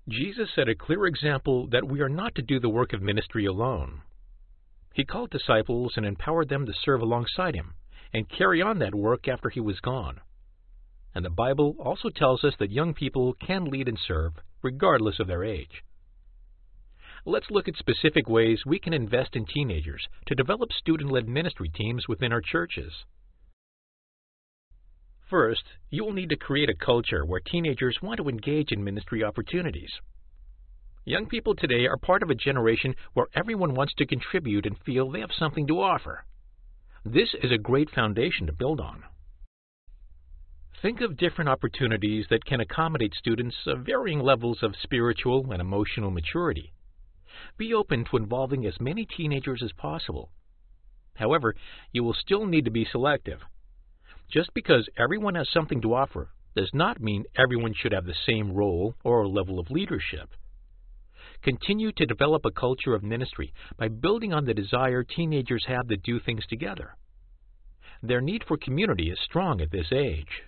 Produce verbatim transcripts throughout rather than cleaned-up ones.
Jesus set a clear example that we are not to do the work of ministry alone. He called disciples and empowered them to serve alongside him and carry on that work after he was gone. And the Bible also tells us that young people can lead and serve regardless of their age. Let's look at specific ways we can invest in teenagers to develop student-led ministry teams within our churches. First, you will need to create a culture where teenagers want to engage in ministry opportunities. Young people today are part of a generation where everyone wants to contribute and feel they have something to offer. This is a great foundation to build on. Think of different opportunities that can accommodate students of varying levels of spiritual and emotional maturity. Be open to involving as many teenagers as possible. However, you will still need to be selective. Just because everyone has something to offer does not mean everyone should have the same role or level of leadership. Continue to develop a culture of ministry by building on the desire teenagers have to do things together. Their need for community is strong at this age.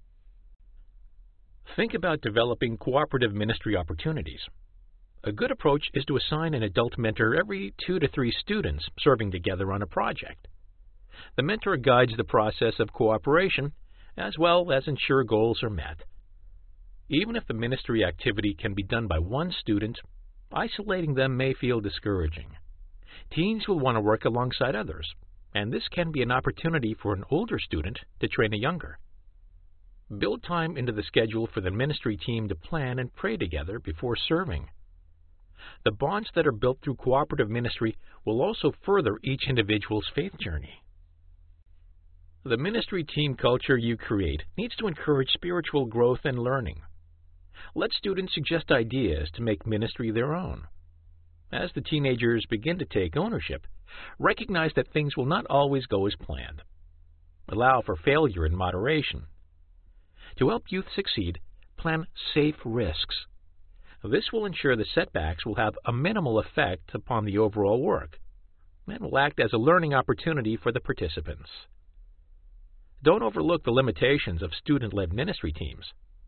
Think about developing cooperative ministry opportunities. A good approach is to assign an adult mentor every two to three students serving together on a project. The mentor guides the process of cooperation as well as ensure goals are met. Even if the ministry activity can be done by one student, isolating them may feel discouraging. Teens will want to work alongside others, and this can be an opportunity for an older student to train a younger. Build time into the schedule for the ministry team to plan and pray together before serving. The bonds that are built through cooperative ministry will also further each individual's faith journey. The ministry team culture you create needs to encourage spiritual growth and learning. Let students suggest ideas to make ministry their own. As the teenagers begin to take ownership, recognize that things will not always go as planned. Allow for failure in moderation. To help youth succeed, plan safe risks. This will ensure the setbacks will have a minimal effect upon the overall work and will act as a learning opportunity for the participants. Don't overlook the limitations of student-led ministry teams.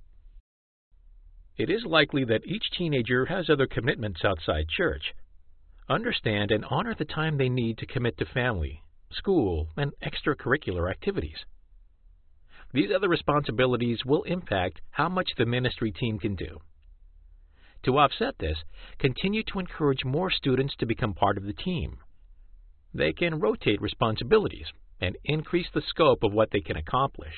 It is likely that each teenager has other commitments outside church. Understand and honor the time they need to commit to family, school, and extracurricular activities. These other responsibilities will impact how much the ministry team can do. To offset this, continue to encourage more students to become part of the team. They can rotate responsibilities and increase the scope of what they can accomplish.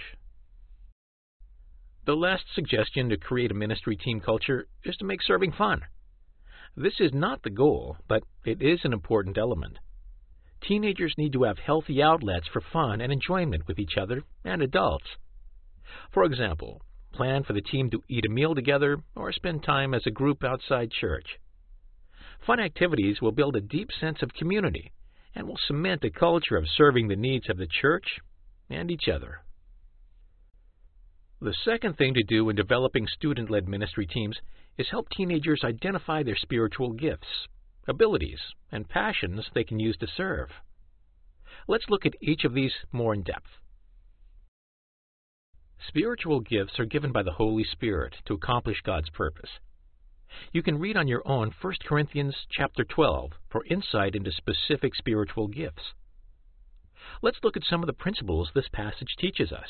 The last suggestion to create a ministry team culture is to make serving fun. This is not the goal, but it is an important element. Teenagers need to have healthy outlets for fun and enjoyment with each other and adults. For example, plan for the team to eat a meal together or spend time as a group outside church. Fun activities will build a deep sense of community and will cement a culture of serving the needs of the church and each other. The second thing to do in developing student-led ministry teams is help teenagers identify their spiritual gifts, abilities, and passions they can use to serve. Let's look at each of these more in depth. Spiritual gifts are given by the Holy Spirit to accomplish God's purpose. You can read on your own First Corinthians chapter twelve for insight into specific spiritual gifts. Let's look at some of the principles this passage teaches us.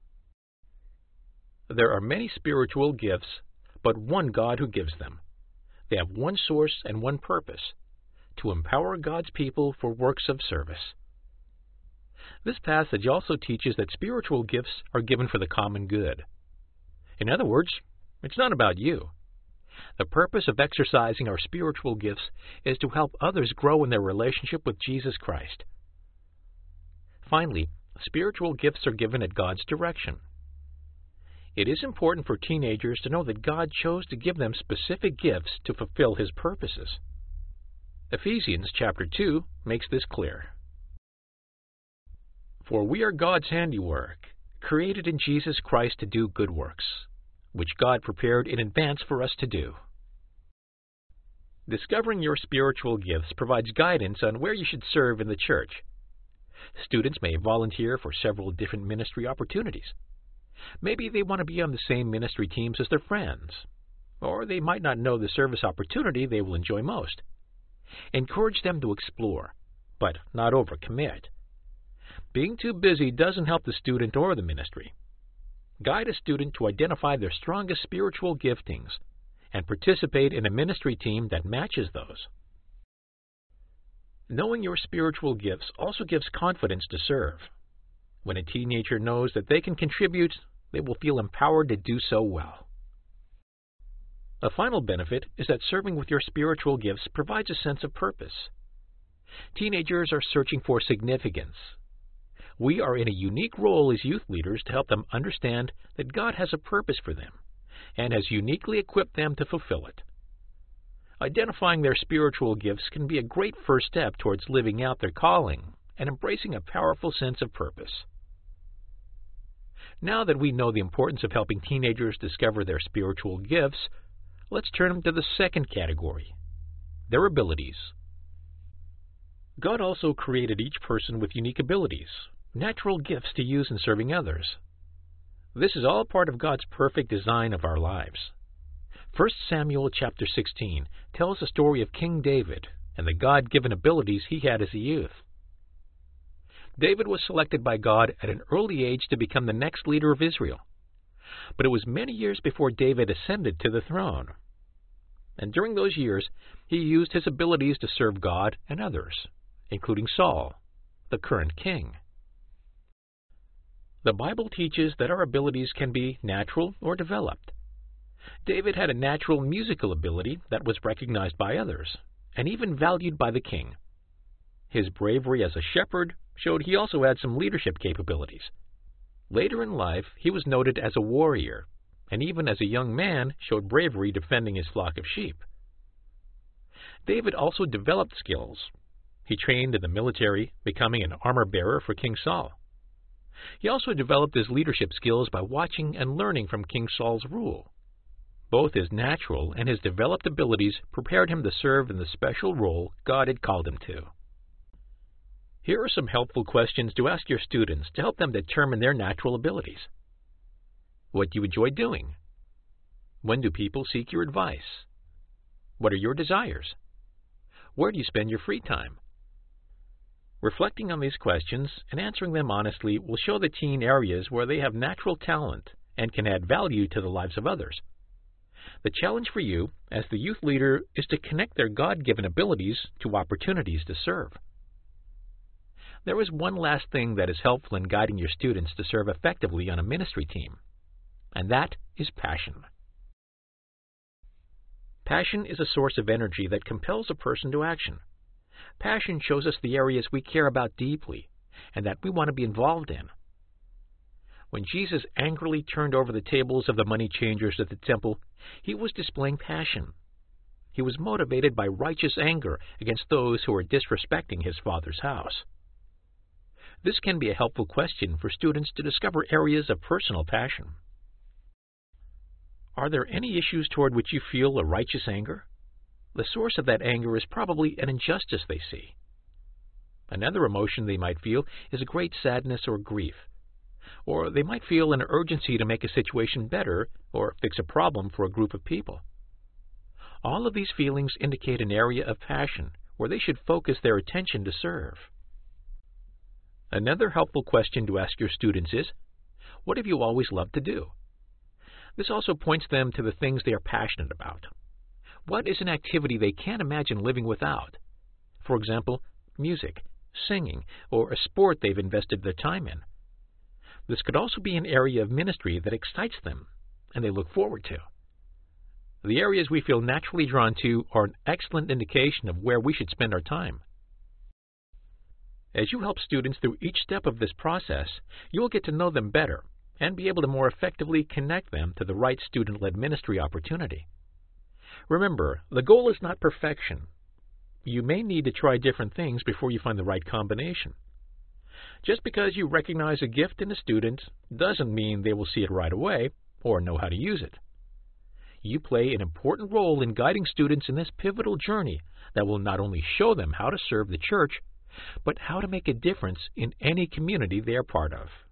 There are many spiritual gifts, but one God who gives them. They have one source and one purpose, to empower God's people for works of service. This passage also teaches that spiritual gifts are given for the common good. In other words, it's not about you. The purpose of exercising our spiritual gifts is to help others grow in their relationship with Jesus Christ. Finally, spiritual gifts are given at God's direction. It is important for teenagers to know that God chose to give them specific gifts to fulfill His purposes. Ephesians chapter two makes this clear. For we are God's handiwork, created in Jesus Christ to do good works, which God prepared in advance for us to do. Discovering your spiritual gifts provides guidance on where you should serve in the church. Students may volunteer for several different ministry opportunities. Maybe they want to be on the same ministry teams as their friends. or they might not know the service opportunity they will enjoy most. Encourage them to explore, but not overcommit. Being too busy doesn't help the student or the ministry. Guide a student to identify their strongest spiritual giftings and participate in a ministry team that matches those. Knowing your spiritual gifts also gives confidence to serve. When a teenager knows that they can contribute, they will feel empowered to do so well. A final benefit is that serving with your spiritual gifts provides a sense of purpose. Teenagers are searching for significance. We are in a unique role as youth leaders to help them understand that God has a purpose for them and has uniquely equipped them to fulfill it. Identifying their spiritual gifts can be a great first step towards living out their calling and embracing a powerful sense of purpose. Now that we know the importance of helping teenagers discover their spiritual gifts, let's turn to the second category, their abilities. God also created each person with unique abilities, natural gifts to use in serving others. This is all part of God's perfect design of our lives. First Samuel chapter sixteen tells the story of King David and the God-given abilities he had as a youth. David was selected by God at an early age to become the next leader of Israel. But it was many years before David ascended to the throne. And during those years, he used his abilities to serve God and others, including Saul, the current king. The Bible teaches that our abilities can be natural or developed. David had a natural musical ability that was recognized by others, and even valued by the king. His bravery as a shepherd showed he also had some leadership capabilities. Later in life, he was noted as a warrior, and even as a young man showed bravery defending his flock of sheep. David also developed skills. He trained in the military, becoming an armor-bearer for King Saul. He also developed his leadership skills by watching and learning from King Saul's rule. Both his natural and his developed abilities prepared him to serve in the special role God had called him to. Here are some helpful questions to ask your students to help them determine their natural abilities. What do you enjoy doing? When do people seek your advice? What are your desires? Where do you spend your free time? Reflecting on these questions and answering them honestly will show the teen areas where they have natural talent and can add value to the lives of others. The challenge for you, as the youth leader, is to connect their God-given abilities to opportunities to serve. There is one last thing that is helpful in guiding your students to serve effectively on a ministry team, and that is passion. Passion is a source of energy that compels a person to action. Passion shows us the areas we care about deeply and that we want to be involved in. When Jesus angrily turned over the tables of the money changers at the temple, he was displaying passion. He was motivated by righteous anger against those who were disrespecting his Father's house. This can be a helpful question for students to discover areas of personal passion. Are there any issues toward which you feel a righteous anger? The source of that anger is probably an injustice they see. Another emotion they might feel is a great sadness or grief. Or they might feel an urgency to make a situation better or fix a problem for a group of people. All of these feelings indicate an area of passion where they should focus their attention to serve. Another helpful question to ask your students is, what have you always loved to do? This also points them to the things they are passionate about. What is an activity they can't imagine living without? For example, music, singing, or a sport they've invested their time in. This could also be an area of ministry that excites them and they look forward to. The areas we feel naturally drawn to are an excellent indication of where we should spend our time. As you help students through each step of this process, you will get to know them better and be able to more effectively connect them to the right student-led ministry opportunity. Remember, the goal is not perfection. You may need to try different things before you find the right combination. Just because you recognize a gift in a student doesn't mean they will see it right away or know how to use it. You play an important role in guiding students in this pivotal journey that will not only show them how to serve the church, but how to make a difference in any community they are part of.